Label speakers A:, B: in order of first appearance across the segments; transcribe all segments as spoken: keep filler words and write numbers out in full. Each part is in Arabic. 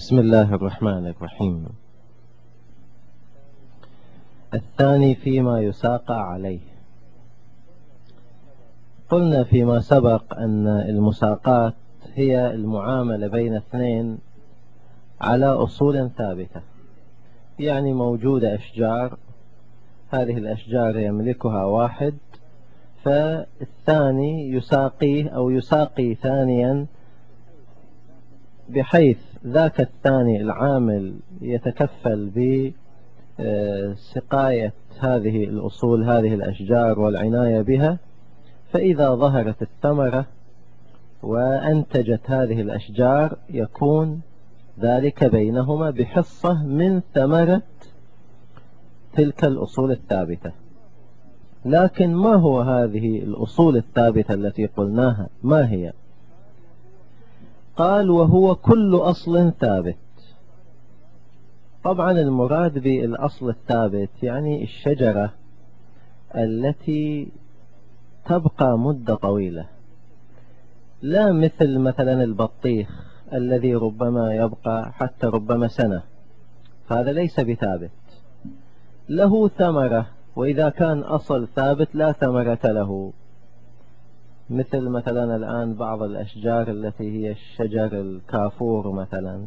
A: بسم الله الرحمن الرحيم. الثاني فيما يساق عليه. قلنا فيما سبق أن المساقات هي المعاملة بين اثنين على أصول ثابتة، يعني موجودة أشجار، هذه الأشجار يملكها واحد، فالثاني يساقيه أو يساقي ثانيا، بحيث ذاك الثاني العامل يتكفل بسقاية هذه الأصول، هذه الأشجار والعناية بها، فإذا ظهرت الثمرة وأنتجت هذه الأشجار يكون ذلك بينهما بحصة من ثمرة تلك الأصول الثابتة. لكن ما هو هذه الأصول الثابتة التي قلناها؟ ما هي؟ قال وهو كل أصل ثابت. طبعا المراد بالأصل الثابت يعني الشجرة التي تبقى مدة طويلة، لا مثل مثلا البطيخ الذي ربما يبقى حتى ربما سنة، فهذا ليس بثابت، له ثمرة، وإذا كان أصل ثابت لا ثمرة له، مثل مثلا الآن بعض الأشجار التي هي الشجر الكافور مثلا،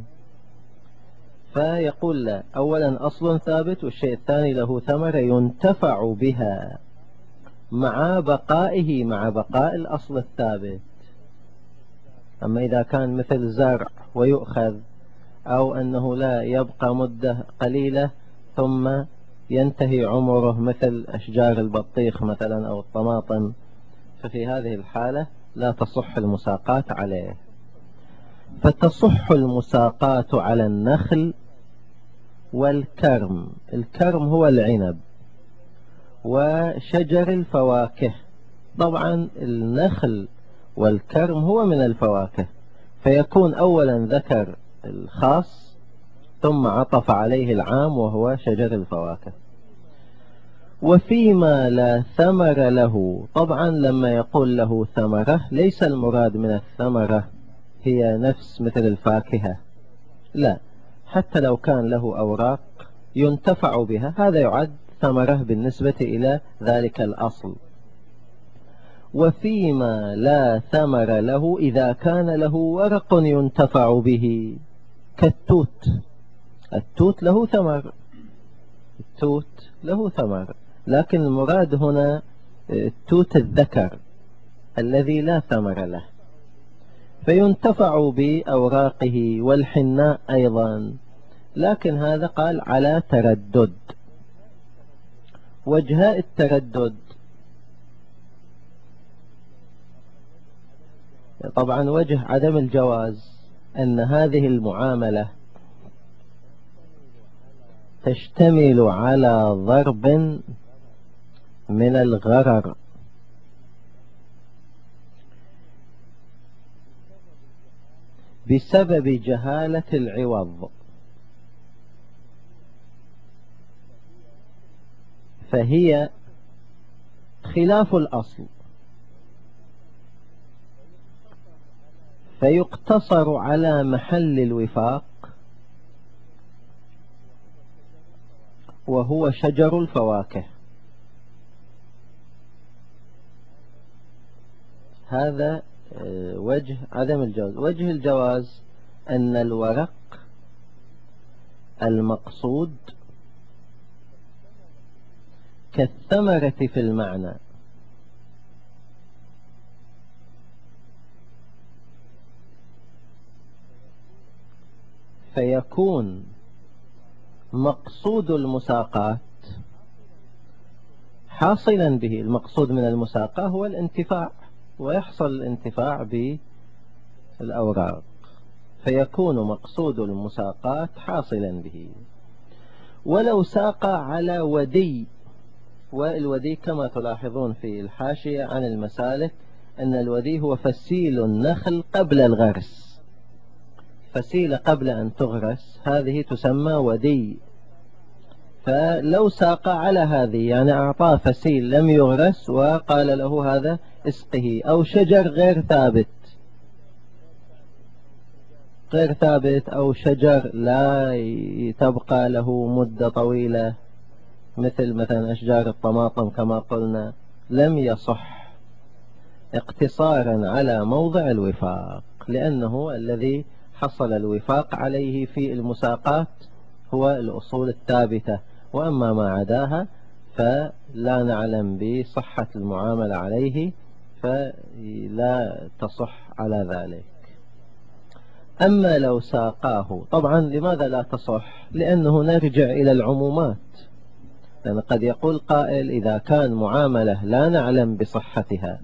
A: فيقول لا، أولا أصل ثابت، والشيء الثاني له ثمرة ينتفع بها مع بقائه، مع بقاء الأصل الثابت. أما إذا كان مثل زرع ويؤخذ، أو أنه لا يبقى مدة قليلة ثم ينتهي عمره مثل أشجار البطيخ مثلا أو الطماطم، ففي هذه الحالة لا تصح المساقات عليه. فتصح المساقات على النخل والكرم. الكرم هو العنب وشجر الفواكه. طبعا النخل والكرم هو من الفواكه، فيكون أولا ذكر الخاص ثم عطف عليه العام وهو شجر الفواكه. وفيما لا ثمر له، طبعا لما يقول له ثمرة ليس المراد من الثمرة هي نفس مثل الفاكهة، لا، حتى لو كان له أوراق ينتفع بها، هذا يعد ثمرة بالنسبة إلى ذلك الأصل. وفيما لا ثمر له، إذا كان له ورق ينتفع به كالتوت، التوت له ثمر، التوت له ثمر، لكن المراد هنا التوت الذكر الذي لا ثمر له، فينتفع بأوراقه، والحناء أيضا، لكن هذا قال على تردد. وجهاء التردد، طبعا وجه عدم الجواز أن هذه المعاملة تشتمل على ضرب من الغرر، بسبب جهالة العوض، فهي خلاف الأصل، فيقتصر على محل الوفاق وهو شجر الفواكه. هذا وجه عدم الجواز. وجه الجواز أن الورق المقصود كالثمرة في المعنى، فيكون مقصود المساقات حاصلا به. المقصود من المساقة هو الانتفاع، ويحصل الانتفاع بالأوراق، فيكون مقصود المساقات حاصلا به. ولو ساق على ودي، والودي كما تلاحظون في الحاشية عن المسالك أن الودي هو فسيل النخل قبل الغرس، فسيلة قبل أن تغرس هذه تسمى ودي. فلو ساق على هذه يعني أعطاه فسيل لم يغرس وقال له هذا اسقه، أو شجر غير ثابت، غير ثابت أو شجر لا تبقى له مدة طويلة مثل مثلا أشجار الطماطم كما قلنا، لم يصح اقتصارا على موضع الوفاق، لأنه الذي حصل الوفاق عليه في المساقات هو الأصول الثابتة، وأما ما عداها فلا نعلم بصحة المعاملة عليه، فلا تصح على ذلك. أما لو ساقاه، طبعا لماذا لا تصح؟ لأنه نرجع إلى العمومات، لأن قد يقول قائل إذا كان معاملة لا نعلم بصحتها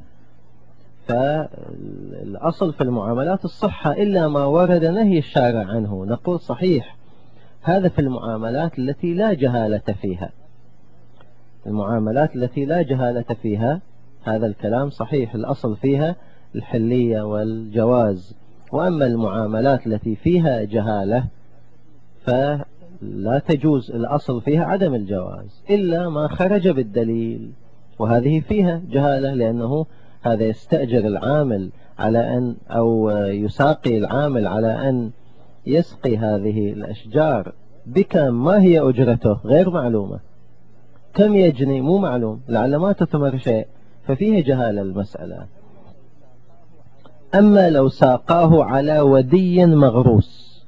A: فالأصل في المعاملات الصحة إلا ما ورد نهي الشارع عنه، نقول صحيح هذا في المعاملات التي لا جهالة فيها، المعاملات التي لا جهالة فيها هذا الكلام صحيح، الأصل فيها الحلية والجواز. وأما المعاملات التي فيها جهالة فلا تجوز، الأصل فيها عدم الجواز إلا ما خرج بالدليل، وهذه فيها جهالة، لأنه هذا يستأجر العامل على أن أو يساقي العامل على أن يسقي هذه الأشجار بكم، ما هي أجرته غير معلومة، كم يجني مو معلوم، لعل ما تثمر شيء، ففيه جهالة المسألة. أما لو ساقاه على ودي مغروس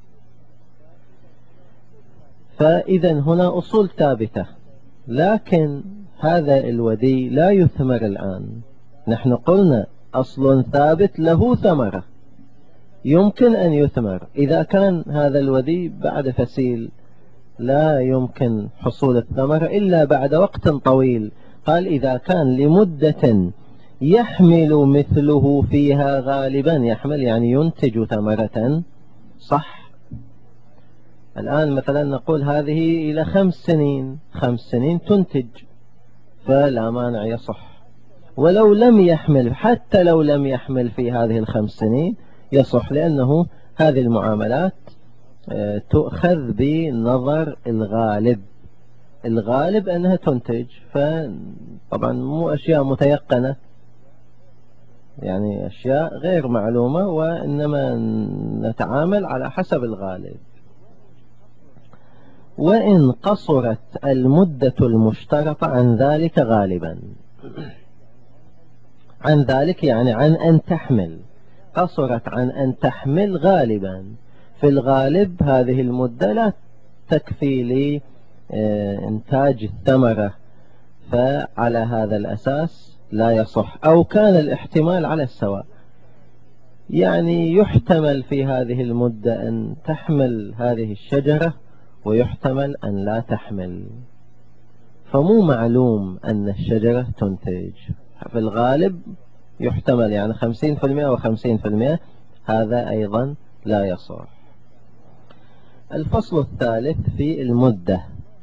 A: فإذا هنا أصول ثابتة، لكن هذا الودي لا يثمر الآن. نحن قلنا أصل ثابت له ثمرة يمكن أن يثمر، إذا كان هذا الودي بعد فسيل لا يمكن حصول الثمرة إلا بعد وقت طويل، قال إذا كان لمدة يحمل مثله فيها غالبا، يحمل يعني ينتج ثمرة، صح. الآن مثلا نقول هذه إلى خمس سنين، خمس سنين تنتج، فلا مانع يصح. ولو لم يحمل، حتى لو لم يحمل في هذه الخمس سنين يصح، لأنه هذه المعاملات تؤخذ بنظر الغالب، الغالب أنها تنتج، فطبعا مو أشياء متيقنة، يعني أشياء غير معلومة، وإنما نتعامل على حسب الغالب. وإن قصرت المدة المشترطة عن ذلك غالبا، عن ذلك يعني عن أن تحمل، قصرت عن أن تحمل غالبا، في الغالب هذه المدة لا تكفي لإنتاج الثمرة، فعلى هذا الأساس لا يصح، أو كان الاحتمال على السواء، يعني يحتمل في هذه المدة أن تحمل هذه الشجرة ويحتمل أن لا تحمل، فمو معلوم أن الشجرة تنتج، في الغالب يحتمل يعني خمسين في المئة وخمسين في المئة، هذا أيضا لا يصح. الفصل الثالث في المدة.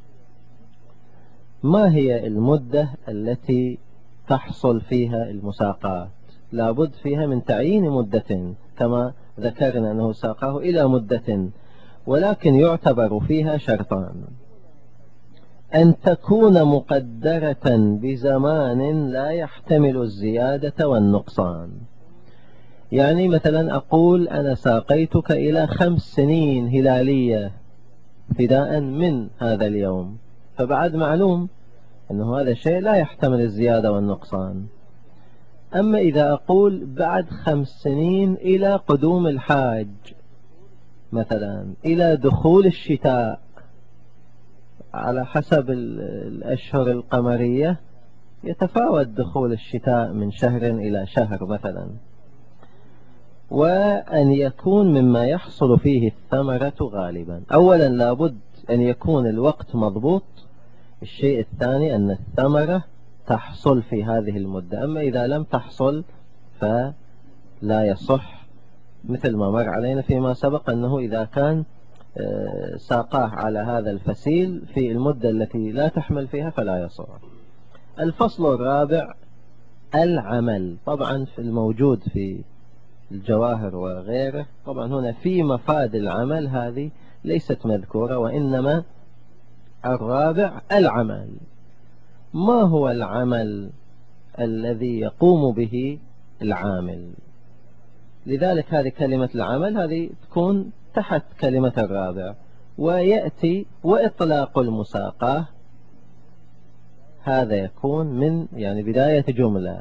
A: ما هي المدة التي تحصل فيها المساقات؟ لابد فيها من تعيين مدة، كما ذكرنا أنه ساقاه إلى مدة، ولكن يعتبر فيها شرطان: أن تكون مقدرة بزمان لا يحتمل الزيادة والنقصان. يعني مثلا أقول أنا ساقيتك إلى خمس سنين هلالية ابتداء من هذا اليوم، فبعد معلوم أنه هذا الشيء لا يحتمل الزيادة والنقصان. أما إذا أقول بعد خمس سنين إلى قدوم الحاج، مثلا إلى دخول الشتاء، على حسب الأشهر القمرية يتفاوت دخول الشتاء من شهر إلى شهر مثلا، وأن يكون مما يحصل فيه الثمرة غالبا. أولا لابد أن يكون الوقت مضبوط، الشيء الثاني أن الثمرة تحصل في هذه المدة، أما إذا لم تحصل فلا يصح، مثل ما مر علينا فيما سبق أنه إذا كان ساقاه على هذا الفسيل في المدة التي لا تحمل فيها فلا يصح. الفصل الرابع العمل. طبعا في الموجود في الجواهر وغيره، طبعا هنا في مفاد العمل هذه ليست مذكورة، وإنما الرابع العمل. ما هو العمل الذي يقوم به العامل؟ لذلك هذه كلمة العمل هذه تكون تحت كلمة الرابع. ويأتي وإطلاق المساقاة، هذا يكون من يعني بداية جملة.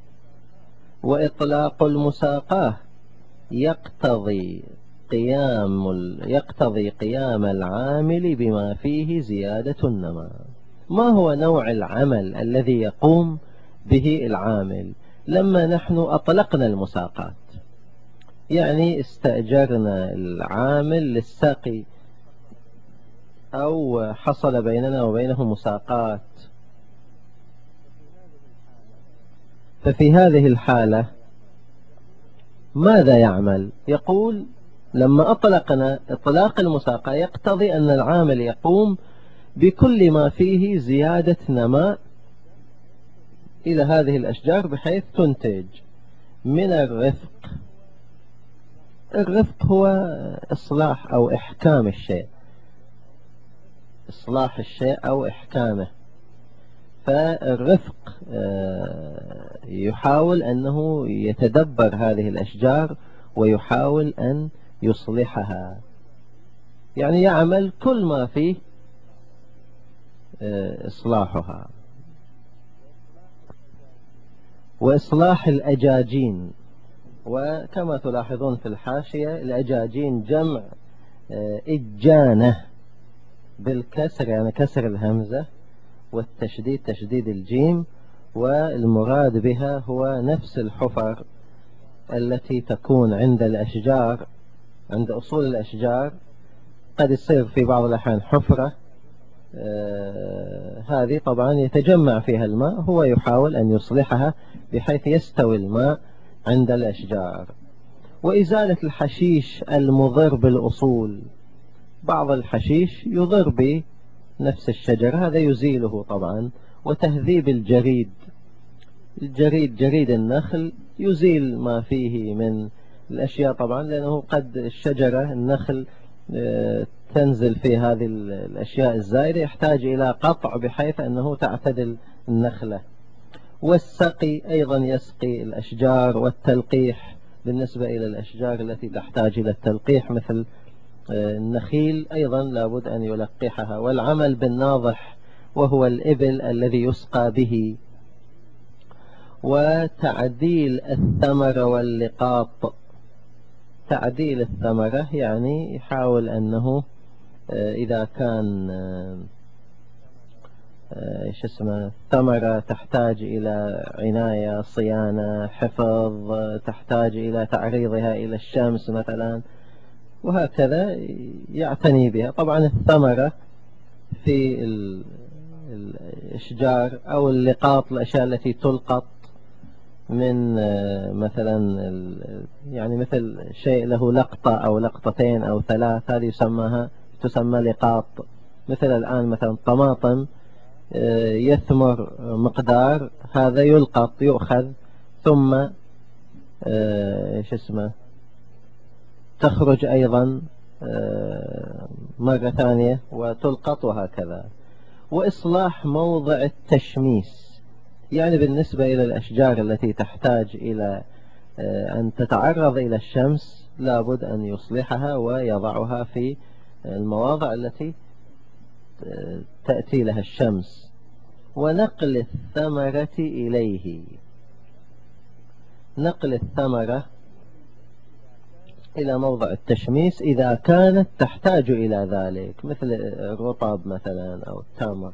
A: وإطلاق المساقاة يقتضي قيام يقتضي قيام العامل بما فيه زيادة النماء. ما هو نوع العمل الذي يقوم به العامل لما نحن أطلقنا المساقات؟ يعني استأجرنا العامل للساقي أو حصل بيننا وبينه مساقات، ففي هذه الحالة ماذا يعمل؟ يقول لما أطلقنا إطلاق المساقة يقتضي أن العامل يقوم بكل ما فيه زيادة نماء إلى هذه الأشجار بحيث تنتج من الرفق. الرفق هو إصلاح أو إحكام الشيء، إصلاح الشيء أو إحكامه. فالرفق يحاول أنه يتدبر هذه الأشجار ويحاول أن يصلحها، يعني يعمل كل ما فيه إصلاحها. وإصلاح الأجاجين، وكما تلاحظون في الحاشية الأجاجين جمع إجانة بالكسر، يعني كسر الهمزة، والتشديد تشديد الجيم، والمراد بها هو نفس الحفر التي تكون عند الأشجار، عند أصول الأشجار قد يصير في بعض الأحيان حفرة، آه هذه طبعا يتجمع فيها الماء، هو يحاول أن يصلحها بحيث يستوي الماء عند الأشجار. وإزالة الحشيش المضر بالأصول، بعض الحشيش يضر بنفس الشجرة هذا يزيله طبعا. وتهذيب الجريد، الجريد جريد النخل يزيل ما فيه من الأشياء طبعا، لأنه قد الشجرة النخل تنزل في هذه الأشياء الزائدة، يحتاج إلى قطع بحيث أنه تعتدل النخلة. والسقي أيضا يسقي الأشجار. والتلقيح بالنسبة إلى الأشجار التي تحتاج إلى التلقيح مثل النخيل أيضا لابد أن يلقحها. والعمل بالناضح وهو الإبل الذي يسقى به. وتعديل الثمرة واللقاط، تعديل الثمرة يعني يحاول أنه إذا كان إيش اسمه ثمرة تحتاج إلى عناية صيانة حفظ، تحتاج إلى تعريضها إلى الشمس مثلا، وهكذا يعتني بها. طبعا الثمرة في الأشجار أو اللقاط الأشياء التي تلقط من مثلا يعني مثل شيء له لقطة أو لقطتين أو ثلاث، هذه يسمىها تسمى لقاط. مثل الآن مثلا طماطم يثمر مقدار، هذا يلقط يؤخذ ثم ايش اسمه تخرج أيضا مرة ثانية وتلقط وهكذا. وإصلاح موضع التشميس، يعني بالنسبة إلى الأشجار التي تحتاج إلى أن تتعرض إلى الشمس لابد أن يصلحها ويضعها في المواضع التي تأتي لها الشمس. ونقل الثمرة إليه، نقل الثمرة إلى موضع التشميس إذا كانت تحتاج إلى ذلك مثل الرطب مثلا أو التمر.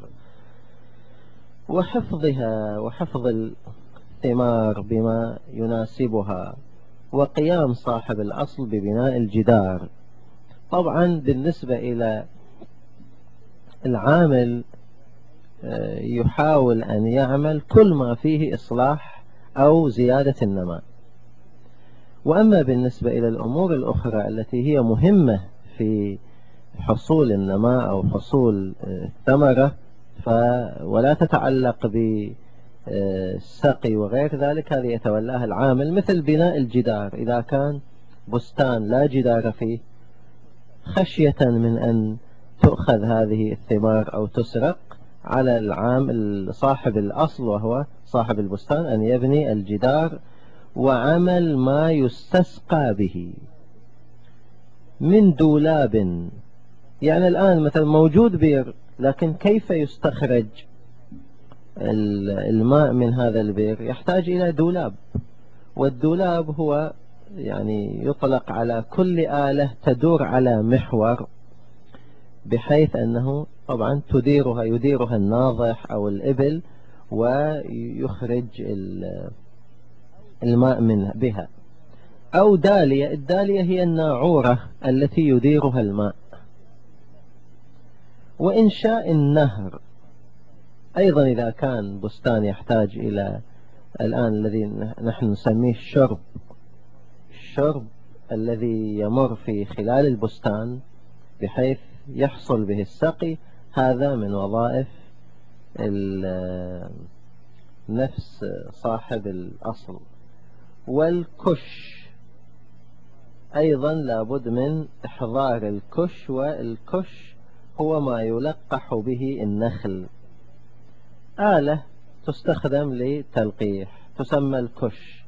A: وحفظها، وحفظ الثمار بما يناسبها. وقيام صاحب الأصل ببناء الجدار. طبعا بالنسبة إلى العامل يحاول أن يعمل كل ما فيه إصلاح أو زيادة النماء. وأما بالنسبة إلى الأمور الأخرى التي هي مهمة في حصول النماء أو حصول الثمرة ولا تتعلق بالسقي وغير ذلك، هذه يتولاها العامل، مثل بناء الجدار. إذا كان بستان لا جدار فيه خشية من أن تؤخذ هذه الثمار أو تسرق، على العامل صاحب الأصل وهو صاحب البستان أن يبني الجدار وعمل ما يستسقى به من دولاب. يعني الآن مثلا موجود بئر، لكن كيف يستخرج الماء من هذا البئر؟ يحتاج إلى دولاب، والدولاب هو يعني يطلق على كل آلة تدور على محور، بحيث أنه طبعا تديرها يديرها الناضح أو الإبل، ويخرج الماء منها بها. أو دالية، الدالية هي الناعورة التي يديرها الماء. وإنشاء النهر أيضا، إذا كان بستان يحتاج إلى الآن الذي نحن نسميه الشرب، الشرب الذي يمر في خلال البستان بحيث يحصل به السقي، هذا من وظائف نفس صاحب الأصل. والكش أيضا لابد من إحضار الكش، والكش هو ما يلقح به النخل، آلة تستخدم لتلقيح تسمى الكش.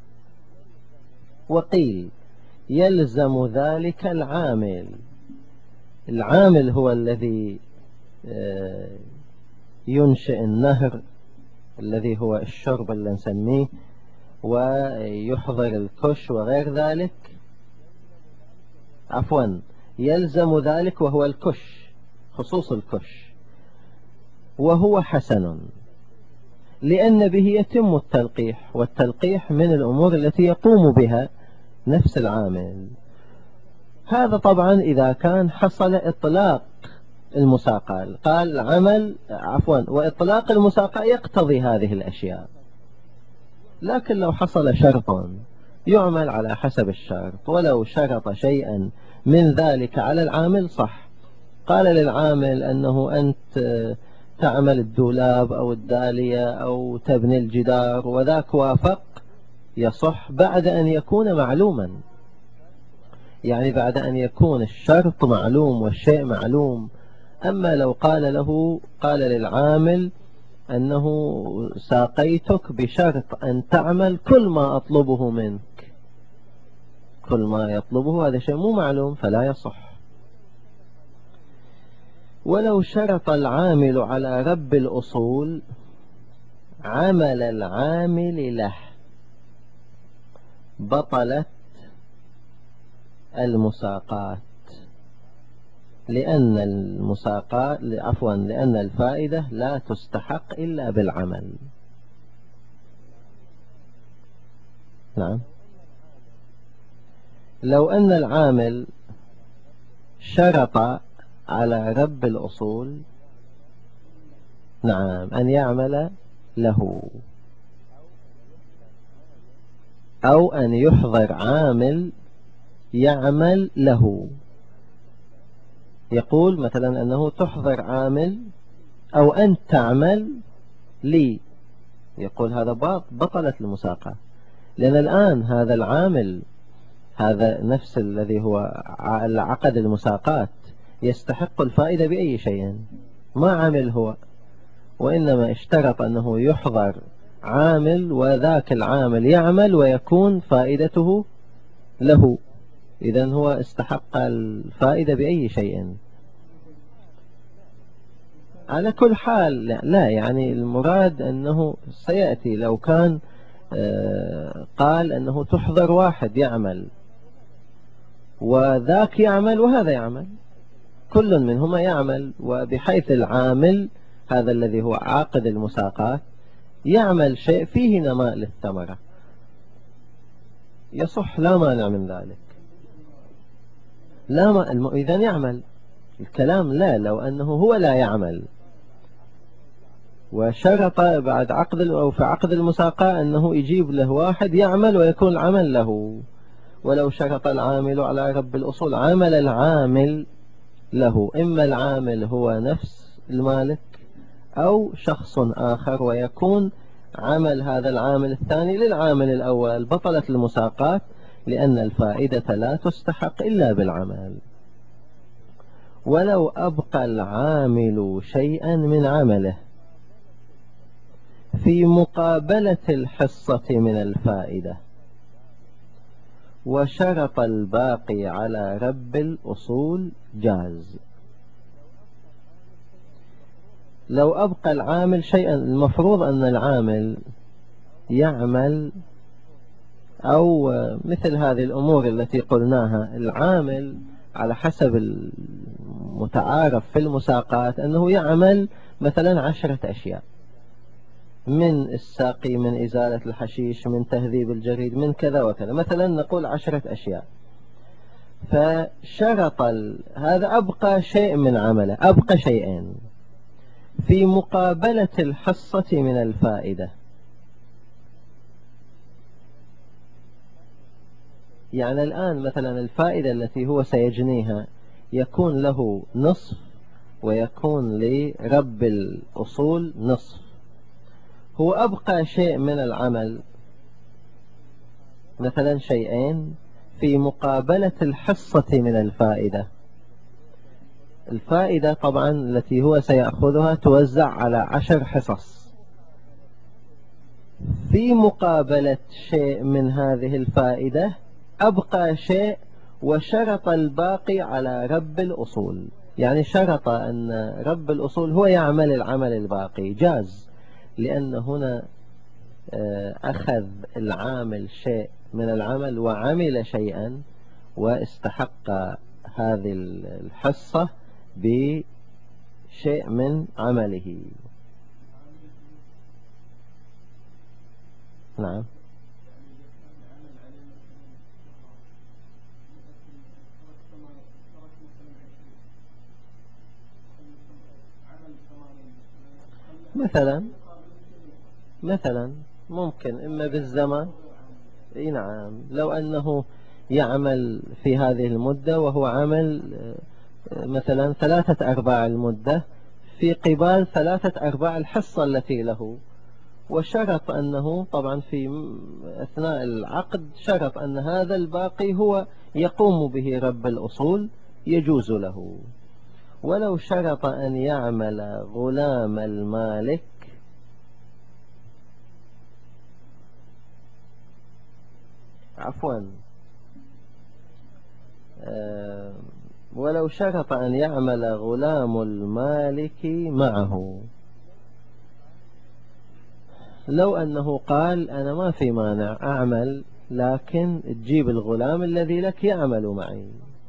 A: وقيل يلزم ذلك العامل، العامل هو الذي ينشئ النهر الذي هو الشرب اللي نسميه، ويحضر الكش وغير ذلك. عفوا، يلزم ذلك وهو الكش، خصوص الكش، وهو حسن لأن به يتم التلقيح، والتلقيح من الأمور التي يقوم بها نفس العامل. هذا طبعا إذا كان حصل إطلاق المساقة، قال عمل عفوا وإطلاق المساقة يقتضي هذه الأشياء. لكن لو حصل شرط يعمل على حسب الشرط، ولو شرط شيئا من ذلك على العامل صح. قال للعامل أنه أنت تعمل الدولاب أو الدالية أو تبني الجدار، وذاك وافق، يصح بعد أن يكون معلوما، يعني بعد أن يكون الشرط معلوم والشيء معلوم. أما لو قال له قال للعامل أنه ساقيتك بشرط أن تعمل كل ما أطلبه منك، كل ما يطلبه، هذا شيء مو معلوم فلا يصح. ولو شرط العامل على رب الأصول عمل العامل له بطلت المساقات، لأن المساقات عفوا لأن الفائدة لا تستحق إلا بالعمل. نعم، لو أن العامل شرط على رب الأصول نعم أن يعمل له، أو أن يحضر عامل يعمل له. يقول مثلا أنه تحضر عامل أو أن تعمل لي، يقول هذا بطلت المساقة، لأن الآن هذا العامل هذا نفس الذي هو عقد المساقات يستحق الفائدة بأي شيء، ما عمل هو، وإنما اشترط أنه يحضر عامل وذاك العامل يعمل ويكون فائدته له، إذن هو استحق الفائدة بأي شيء. على كل حال لا، يعني المراد أنه سيأتي لو كان قال أنه تحضر واحد يعمل وذاك يعمل وهذا يعمل، كل منهما يعمل، وبحيث العامل هذا الذي هو عاقد المساقات يعمل شيء فيه نماء للثمرة، يصح لا مانع من ذلك. لا ما إذن يعمل الكلام، لا لو أنه هو لا يعمل وشرط بعد عقد أو في عقد المساقة أنه يجيب له واحد يعمل ويكون العمل له. ولو شرط العامل على رب الأصول عمل العامل له، إما العامل هو نفس المالك أو شخص آخر، ويكون عمل هذا العامل الثاني للعامل الأول، بطلت المساقات، لأن الفائدة لا تستحق إلا بالعمل. ولو أبقى العامل شيئا من عمله في مقابلة الحصة من الفائدة، وشرط الباقي على رب الأصول جاز. لو أبقى العامل شيئا، المفروض أن العامل يعمل، أو مثل هذه الأمور التي قلناها، العامل على حسب المتعارف في المساقات أنه يعمل مثلا عشرة أشياء، من الساقي، من إزالة الحشيش، من تهذيب الجريد، من كذا وكذا، مثلا نقول عشرة أشياء. فشرط هذا أبقى شيء من عمله، أبقى شيئين في مقابلة الحصة من الفائدة. يعني الآن مثلا الفائدة التي هو سيجنيها يكون له نصف، ويكون لرب الأصول نصف. هو أبقى شيء من العمل، مثلا شيئين في مقابلة الحصة من الفائدة. الفائدة طبعا التي هو سيأخذها توزع على عشر حصص، في مقابلة شيء من هذه الفائدة أبقى شيء، وشرط الباقي على رب الأصول. يعني شرط أن رب الأصول هو يعمل العمل الباقي، جاز، لأن هنا أخذ العامل شيء من العمل وعمل شيئا، واستحق هذه الحصة بشيء من عمله. نعم. مثلا مثلا ممكن إما بالزمن. اي نعم، لو أنه يعمل في هذه المدة وهو عمل مثلا ثلاثة أرباع المدة في قبال ثلاثة أرباع الحصة التي له، وشرط أنه طبعا في أثناء العقد شرط أن هذا الباقي هو يقوم به رب الأصول، يجوز له. ولو شرط أن يعمل غلام المالك، عفوا أه ولو شرط أن يعمل غلام المالك معه، لو أنه قال أنا ما في مانع أعمل، لكن تجيب الغلام الذي لك يعمل معي.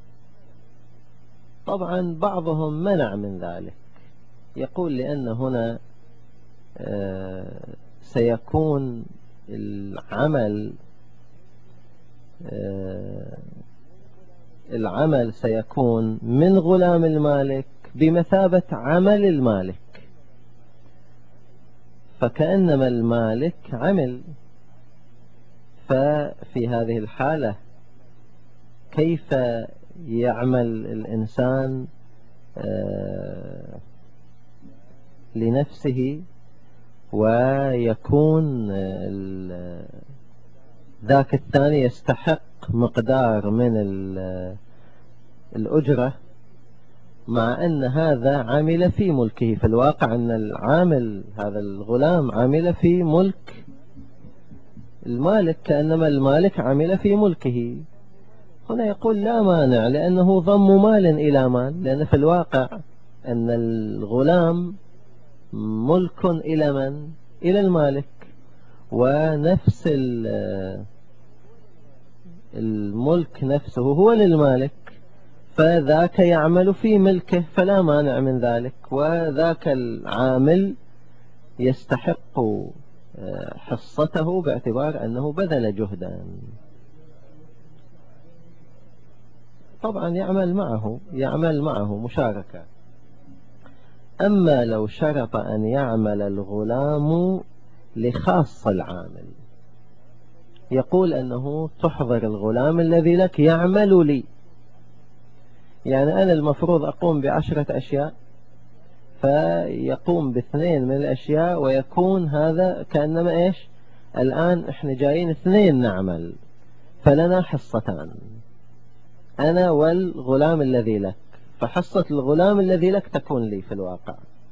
A: طبعا بعضهم منع من ذلك، يقول لأن هنا أه سيكون العمل أه العمل سيكون من غلام المالك بمثابة عمل المالك، فكأنما المالك عمل. ففي هذه الحالة كيف يعمل الإنسان لنفسه ويكون ذاك الثاني يستحق مقدار من الأجرة، مع أن هذا عمل في ملكه؟ في الواقع أن العامل هذا الغلام عمل في ملك المالك، كأنما المالك عمل في ملكه. هنا يقول لا مانع، لأنه ضم مال إلى مال، لأن في الواقع أن الغلام ملك إلى من؟ إلى المالك، ونفس الملك نفسه هو للمالك، فذاك يعمل في ملكه فلا مانع من ذلك، وذاك العامل يستحق حصته باعتبار أنه بذل جهدا. طبعا يعمل معه يعمل معه مشاركة. أما لو شرط أن يعمل الغلام لخاص العامل، يقول أنه تحضر الغلام الذي لك يعمل لي، يعني أنا المفروض أقوم بعشرة أشياء، فيقوم باثنين من الأشياء، ويكون هذا كأنما إيش، الآن إحنا جايين اثنين نعمل، فلنا حصتان، أنا والغلام الذي لك، فحصة الغلام الذي لك تكون لي في الواقع.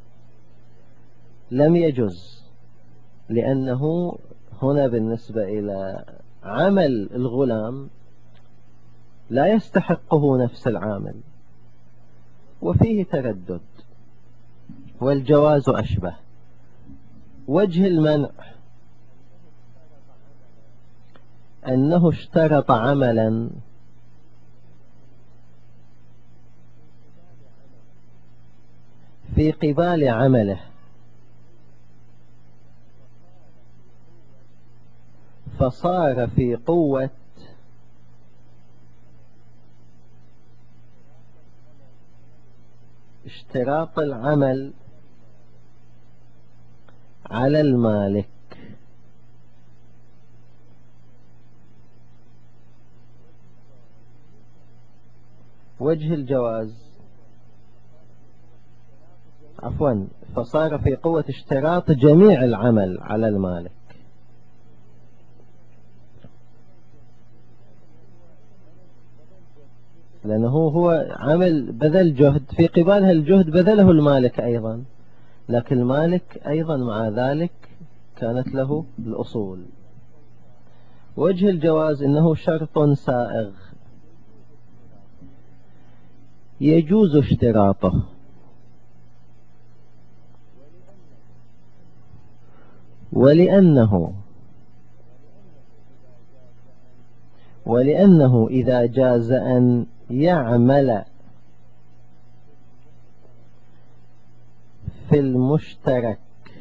A: لم يجوز، لأنه هنا بالنسبة إلى عمل الغلام لا يستحقه نفس العامل، وفيه تردد. والجواز أشبه. وجه المنع أنه اشترط عملا في قبال عمله، فصار في قوة اشتراط العمل على المالك. وجه الجواز عفوا فصار في قوة اشتراط جميع العمل على المالك، لأنه هو عمل بذل جهد، في قبال هالجهد بذله المالك أيضا، لكن المالك أيضا مع ذلك كانت له الأصول. وجه الجواز إنه شرط سائغ يجوز اشتراطه، ولأنه ولأنه إذا جاز أن يعمل في المشترك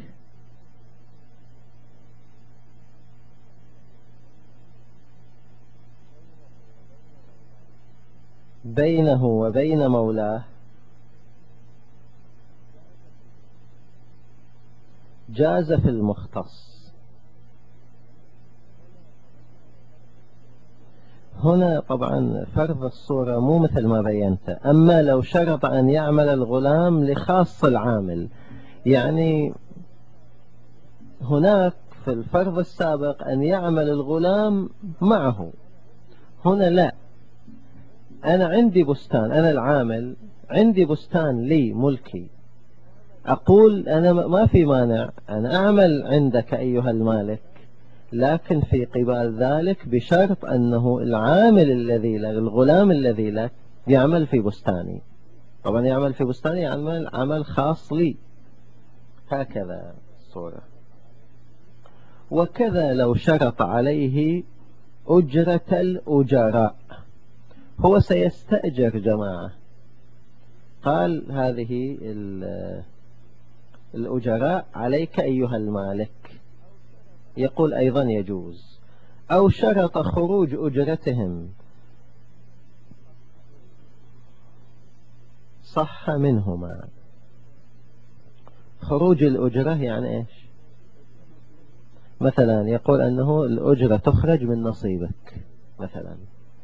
A: بينه وبين مولاه جاز في المختص. هنا طبعا فرض الصورة مو مثل ما بينت. أما لو شرط أن يعمل الغلام لخاص العامل، يعني هناك في الفرض السابق أن يعمل الغلام معه، هنا لا. أنا عندي بستان، أنا العامل عندي بستان لي ملكي، أقول أنا ما في مانع أنا أعمل عندك أيها المالك، لكن في قبال ذلك بشرط أنه العامل الذي لك، الغلام الذي لك، يعمل في بستاني. طبعا يعمل في بستاني يعمل عمل خاص لي. هكذا الصورة. وكذا لو شرط عليه أجرة الأجراء، هو سيستأجر جماعة، قال هذه الأجراء عليك أيها المالك، يقول أيضا يجوز. أو شرط خروج أجرتهم صح منهما. خروج الأجرة يعني إيش؟ مثلا يقول أنه الأجرة تخرج من نصيبك مثلا،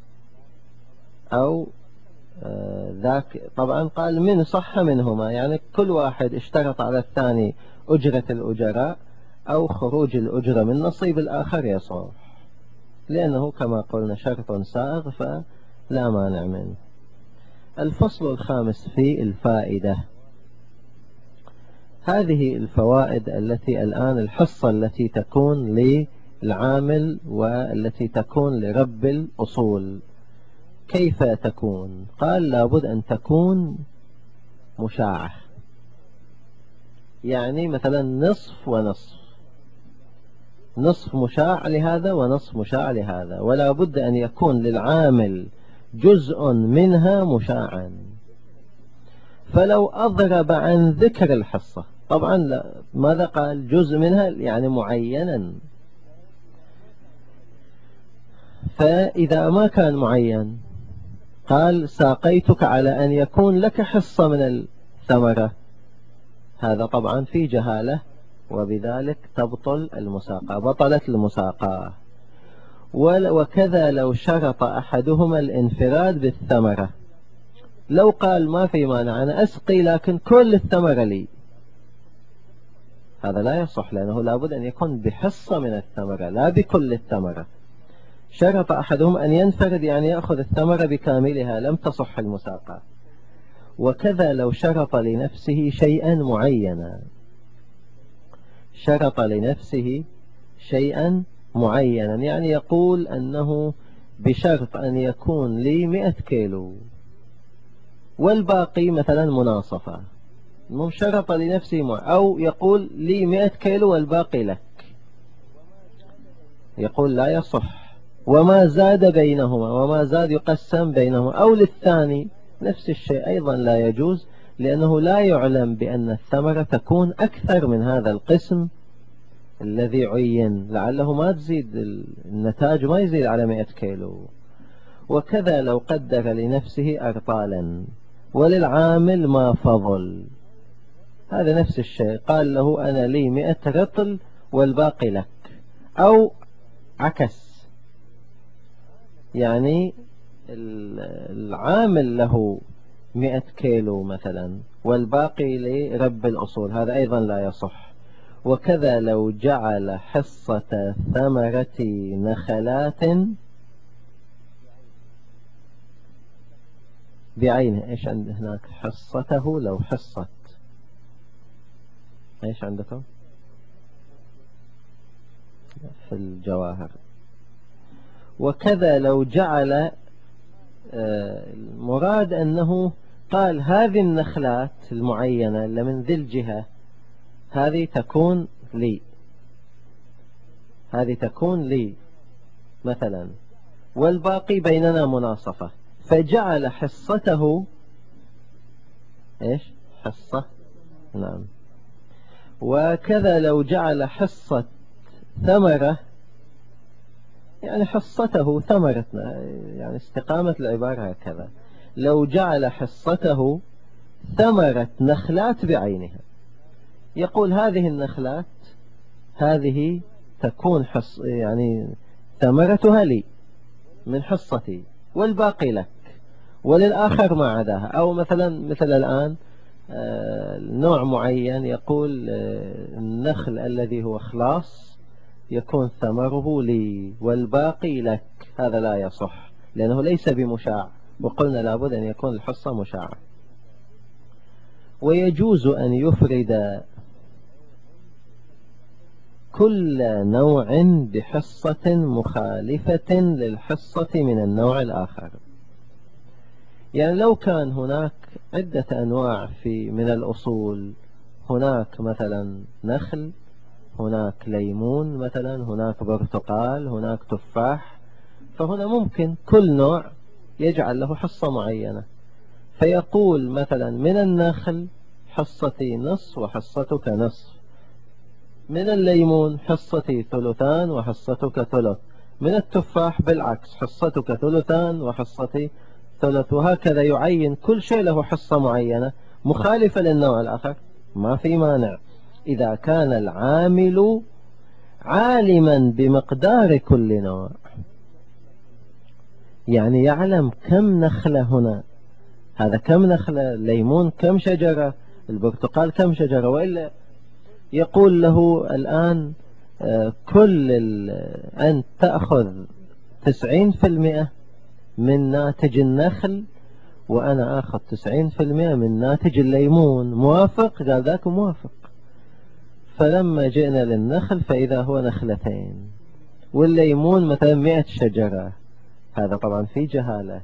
A: أو ذاك طبعا قال من صح منهما، يعني كل واحد اشترط على الثاني أجرة الأجراء أو خروج الأجرة من نصيب الآخر يصح، لأنه كما قلنا شرط سائغ فلا مانع منه. الفصل الخامس في الفائدة. هذه الفوائد التي الآن الحصة التي تكون للعامل والتي تكون لرب الأصول كيف تكون؟ قال لابد أن تكون مشاعة، يعني مثلا نصف ونصف، نصف مشاع لهذا ونصف مشاع لهذا، ولا بد أن يكون للعامل جزء منها مشاعا. فلو أضرب عن ذكر الحصة، طبعا لا، ماذا قال؟ جزء منها يعني معينا. فإذا ما كان معين قال ساقيتك على أن يكون لك حصة من الثمرة، هذا طبعا في جهالة، وبذلك تبطل المساقة، بطلت المساقة. وكذا لو شرط أحدهما الانفراد بالثمرة، لو قال ما في مانع أنا أسقي لكن كل الثمرة لي، هذا لا يصح، لأنه لابد أن يكون بحصة من الثمرة لا بكل الثمرة. شرط أحدهم أن ينفرد يعني يأخذ الثمرة بكاملها، لم تصح المساقة. وكذا لو شرط لنفسه شيئا معينا، شرط لنفسه شيئا معينا يعني يقول أنه بشرط أن يكون لي مئة كيلو والباقي مثلا مناصفة، مو شرط لنفسه مع، أو يقول لي مئة كيلو والباقي لك، يقول لا يصح. وما زاد بينهما، وما زاد يقسم بينهما، أو للثاني نفس الشيء أيضا لا يجوز، لأنه لا يعلم بأن الثمرة تكون أكثر من هذا القسم الذي عين، لعله ما تزيد النتاج، ما يزيد على مئة كيلو. وكذا لو قدر لنفسه أرطالا وللعامل ما فضل، هذا نفس الشيء، قال له أنا لي مئة رطل والباقي لك، أو عكس، يعني العامل له مئة كيلو مثلا والباقي لرب الأصول، هذا أيضا لا يصح. وكذا لو جعل حصة ثمرة نخلات بعينه، إيش عند هناك حصته، لو حصة، إيش عندكم في الجواهر. وكذا لو جعل، المراد أنه قال هذه النخلات المعينة اللي من ذي الجهة هذه تكون لي، هذه تكون لي مثلا، والباقي بيننا مناصفة، فجعل حصته إيش حصة، نعم. وكذا لو جعل حصة ثمرة، يعني حصته ثمرتنا، يعني استقامة العبارة هكذا، لو جعل حصته ثمرة نخلات بعينها، يقول هذه النخلات هذه تكون حص يعني ثمرتها لي من حصتي والباقي لك وللآخر ما عداها. أو مثلا مثل الآن نوع معين يقول النخل الذي هو خلاص يكون ثمره لي والباقي لك، هذا لا يصح لأنه ليس بمشاع، وقلنا لابد أن يكون الحصة مشاعة. ويجوز أن يفرد كل نوع بحصة مخالفة للحصة من النوع الآخر. يعني لو كان هناك عدة أنواع في من الأصول، هناك مثلا نخل، هناك ليمون مثلا، هناك برتقال، هناك تفاح، فهنا ممكن كل نوع يجعل له حصة معينة، فيقول مثلا من النخل حصتي نصف وحصتك نصف، من الليمون حصتي ثلثان وحصتك ثلث، من التفاح بالعكس حصتك ثلثان وحصتي ثلث، وهكذا يعين كل شيء له حصة معينة مخالفة للنوع الآخر، ما في مانع إذا كان العامل عالما بمقدار كل نوع، يعني يعلم كم نخلة هنا، هذا كم نخلة، الليمون كم شجرة، البرتقال كم شجرة، وإلا يقول له الآن كل أن تأخذ تسعين في المئة من ناتج النخل وأنا أخذ تسعين في المئة من ناتج الليمون، موافق؟ قال ذاك موافق. فلما جئنا للنخل فإذا هو نخلتين، والليمون مثلا مئة شجرة، هذا طبعا في جهالة.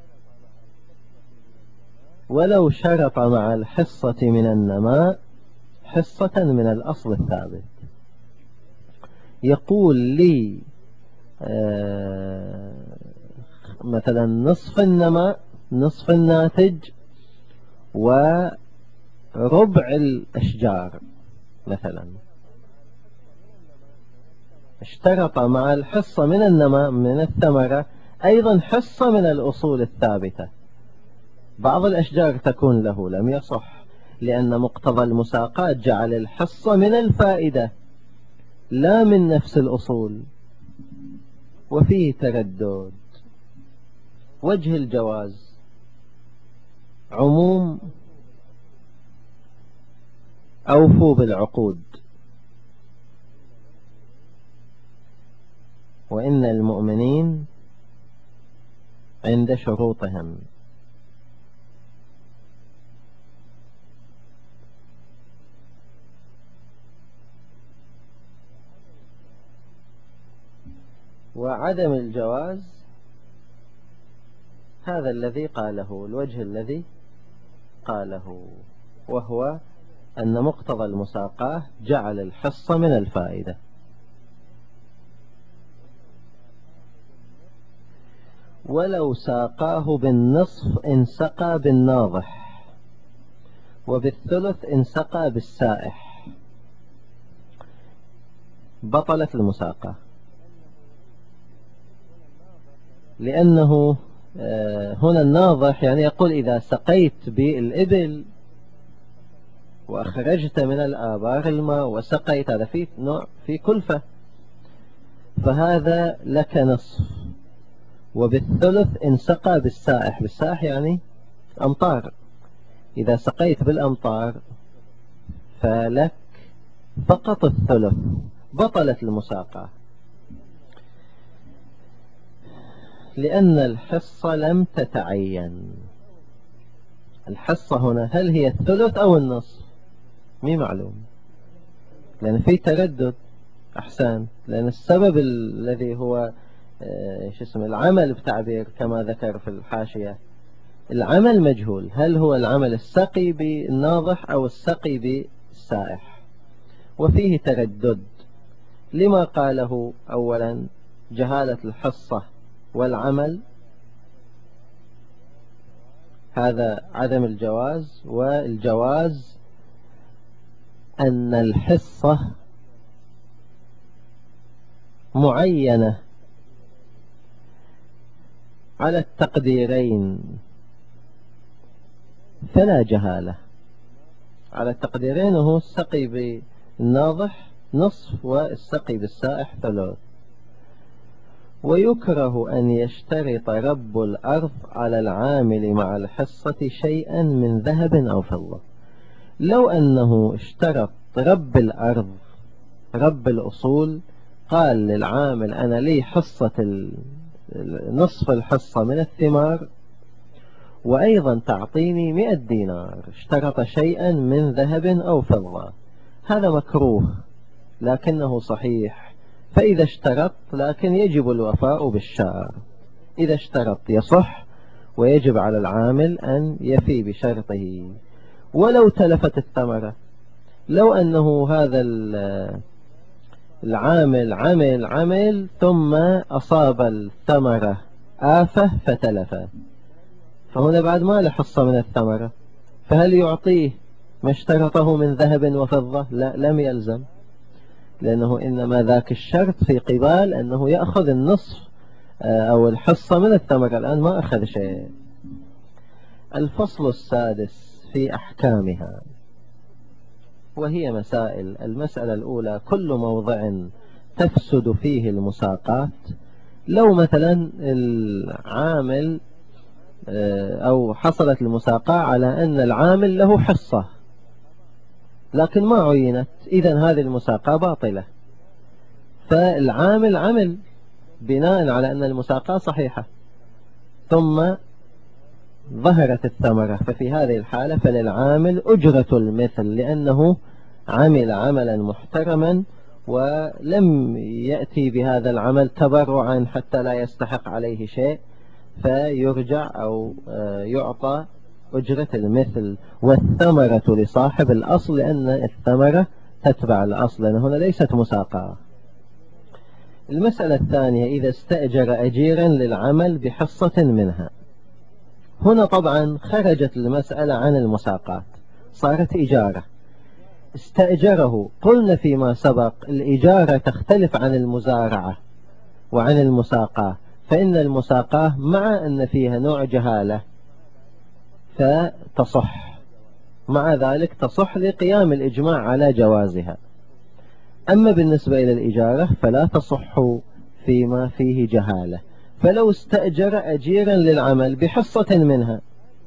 A: ولو شرط مع الحصة من النماء حصة من الأصل الثابت، يقول لي آه مثلا نصف النماء، نصف الناتج، وربع الأشجار مثلا، اشترط مع الحصة من النماء من الثمرة أيضا حصة من الأصول الثابتة. بعض الأشجار تكون له، لم يصح، لأن مقتضى المساقات جعل الحصة من الفائدة لا من نفس الأصول، وفيه تردد. وجه الجواز عموم أوفوا بالعقود، وإن المؤمنين عند شروطهم. وعدم الجواز هذا الذي قاله، الوجه الذي قاله، وهو أن مقتضى المساقاة جعل الحصة من الفائدة. ولو ساقاه بالنصف إن سقى بالناضح، وبالثلث إن سقى بالسائح، بطلت المساقاة، لأنه هنا الناضح يعني يقول إذا سقيت بالإبل وأخرجت من الآبار الماء وسقيت، هذا في نوع في كلفة، فهذا لك نصف. وبالثلث إن سقى بالسائح، بالسائح يعني أمطار، إذا سقيت بالأمطار فلك فقط الثلث، بطلت المساقاة، لأن الحصة لم تتعين. الحصة هنا هل هي الثلث أو النصف؟ مي معلوم، لأن في تردد. أحسن، لأن السبب الذي هو ايش اسمه العمل بتعبير كما ذكر في الحاشية، العمل مجهول، هل هو العمل السقي بالناضح أو السقي بالسائح، وفيه تردد. لما قاله أولا جهالة الحصة والعمل، هذا عدم الجواز، والجواز أن الحصة معينة على التقديرين فلا جهالة. على التقديرين هو السقي بالناضح نصف والسقي بالسائح ثلث. ويكره أن يشترط رب الأرض على العامل مع الحصة شيئا من ذهب أو فضة. لو أنه اشترط رب الأرض، رب الأصول، قال للعامل أنا لي حصة نصف الحصة من الثمار وأيضا تعطيني مئة دينار، اشترط شيئا من ذهب أو فضة، هذا مكروه لكنه صحيح. فإذا اشترط لكن يجب الوفاء بالشرط، إذا اشترط يصح ويجب على العامل أن يفي بشرطه. ولو تلفت الثمرة، لو أنه هذا العامل عمل عمل ثم أصاب الثمرة آفة فتلف، فهنا بعد ما له حصة من الثمرة، فهل يعطيه ما اشترطه من ذهب وفضة؟ لا، لم يلزم، لأنه إنما ذاك الشرط في قبال أنه يأخذ النصف أو الحصة من الثمرة، الآن ما أخذ شيء. الفصل السادس في أحكامها، وهي مسائل. المسألة الأولى كل موضع تفسد فيه المساقات. لو مثلا العامل أو حصلت المساقاة على أن العامل له حصة لكن ما عينت، إذن هذه المساقاة باطلة. فالعامل عمل بناء على أن المساقاة صحيحة ثم ظهرت الثمرة، ففي هذه الحالة فللعامل أجرة المثل، لأنه عمل عملا محترما ولم يأتي بهذا العمل تبرعا حتى لا يستحق عليه شيء، فيرجع أو يعطى أجرة المثل. والثمرة لصاحب الأصل، لأن الثمرة تتبع الأصل، لأن هنا ليست مساقاة. المسألة الثانية إذا استأجر أجيرا للعمل بحصة منها. هنا طبعا خرجت المسألة عن المساقات، صارت إجارة، استأجره. قلنا فيما سبق الإجارة تختلف عن المزارعة وعن المساقاة، فإن المساقاة مع أن فيها نوع جهالة فتصح، مع ذلك تصح لقيام الإجماع على جوازها. أما بالنسبة إلى الإجارة فلا تصح فيما فيه جهالة. فلو استأجر أجيرا للعمل بحصة منها،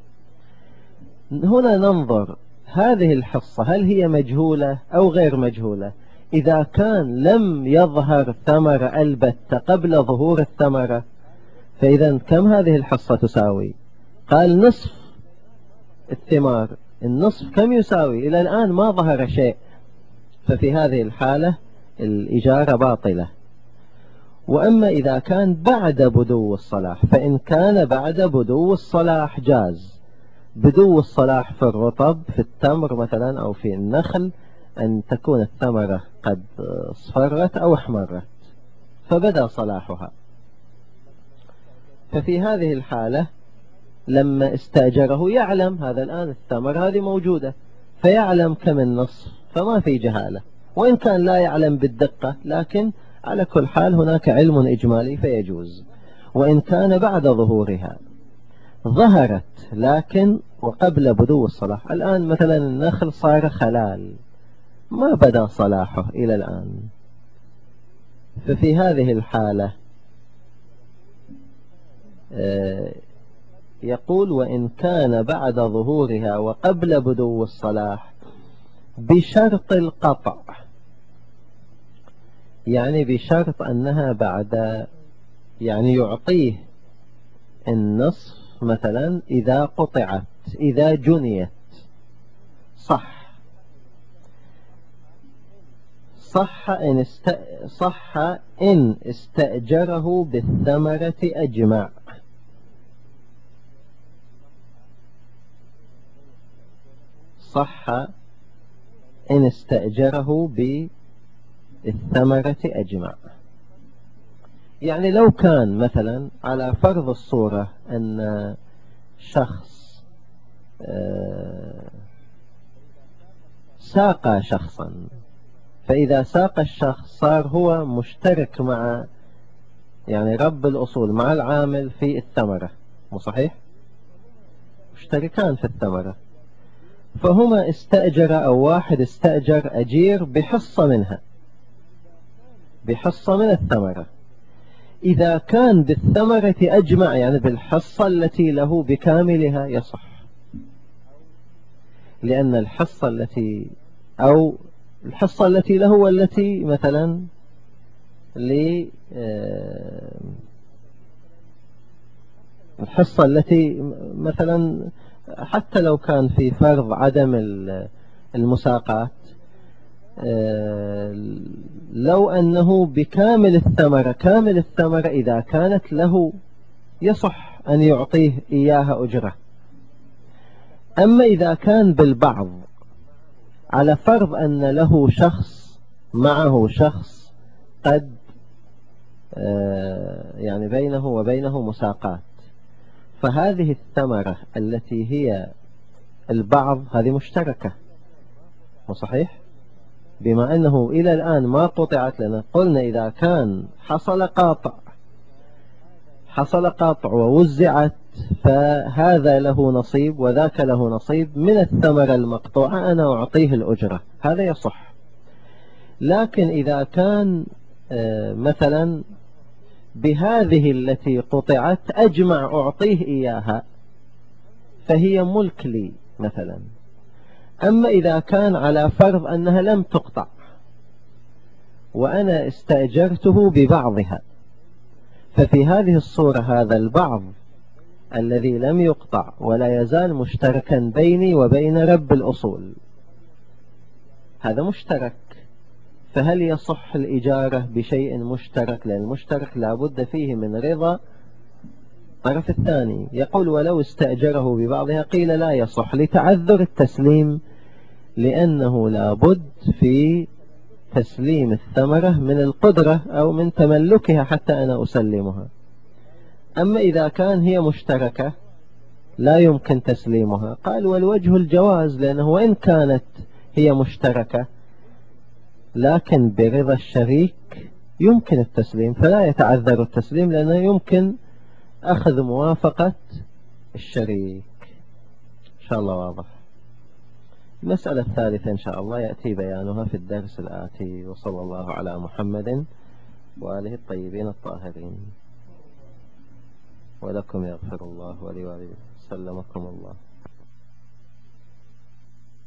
A: هنا ننظر هذه الحصة هل هي مجهولة أو غير مجهولة. إذا كان لم يظهر ثمرة البتة قبل ظهور الثمرة، فإذا كم هذه الحصة تساوي؟ قال نصف الثمار، النصف كم يساوي؟ إلى الآن ما ظهر شيء، ففي هذه الحالة الإجارة باطلة. وأما إذا كان بعد بدو الصلاح، فإن كان بعد بدو الصلاح جاز. بدو الصلاح في الرطب، في التمر مثلا أو في النخل، أن تكون الثمرة قد اصفرت أو احمرت فبدأ صلاحها، ففي هذه الحالة لما استأجره يعلم هذا الآن الثمرة هذه موجودة، فيعلم كم النصف، فما في جهالة. وإن كان لا يعلم بالدقة، لكن على كل حال هناك علم إجمالي فيجوز. وإن كان بعد ظهورها ظهرت لكن وقبل بدو الصلاح، الآن مثلا النخل صار خلال ما بدأ صلاحه إلى الآن، ففي هذه الحالة يقول وإن كان بعد ظهورها وقبل بدو الصلاح بشرط القطع، يعني بشرط أنها بعد، يعني يعطيه النصف مثلا إذا قطعت، إذا جنيت صح صح إن, است... صح إن استأجره بالثمرة أجمع. صح إن استأجره بالثمرة أجمع. يعني لو كان مثلا على فرض الصورة أن شخص ساق شخصا، فإذا ساق الشخص صار هو مشترك مع، يعني رب الأصول مع العامل في الثمرة، مو صحيح؟ مشتركان في الثمرة، فهما استأجر، أو واحد استأجر أجير بحصة منها، بحصة من الثمرة. إذا كان بالثمرة أجمع، يعني بالحصة التي له بكاملها، يصح، لأن الحصة التي أو الحصة التي له والتي مثلا ل الحصة التي مثلا حتى لو كان في فرض عدم المساقات، لو أنه بكامل الثمرة، كامل الثمرة إذا كانت له يصح أن يعطيه إياها أجرة. أما إذا كان بالبعض، على فرض أن له شخص معه شخص قد يعني بينه وبينه مساقات، فهذه الثمرة التي هي البعض هذه مشتركة، وصحيح بما أنه إلى الآن ما قطعت لنا. قلنا إذا كان حصل قاطع حصل قاطع ووزعت، فهذا له نصيب وذاك له نصيب من الثمرة المقطوعة، أنا أعطيه الأجرة، هذا يصح. لكن إذا كان مثلا بهذه التي قطعت أجمع أعطيه إياها، فهي ملك لي مثلا. أما إذا كان على فرض أنها لم تقطع وأنا استأجرته ببعضها، ففي هذه الصورة هذا البعض الذي لم يقطع ولا يزال مشتركا بيني وبين رب الأصول، هذا مشترك، فهل يصح الإجارة بشيء مشترك؟ لأن المشترك لا بد فيه من رضا الطرف الثاني. يقول ولو استأجره ببعضها، قيل لا يصح لتعذر التسليم، لأنه لا بد في تسليم الثمرة من القدرة أو من تملكها حتى أنا أسلمها. أما إذا كان هي مشتركة لا يمكن تسليمها، قال والوجه الجواز، لأنه وإن كانت هي مشتركة لكن برضا الشريك يمكن التسليم، فلا يتعذر التسليم لأنه يمكن أخذ موافقة الشريك. إن شاء الله واضح. المسألة الثالثة إن شاء الله يأتي بيانها في الدرس الآتي، وصلى الله على محمد وآله الطيبين الطاهرين. ولكم يغفر الله ولي ولي سلمكم الله.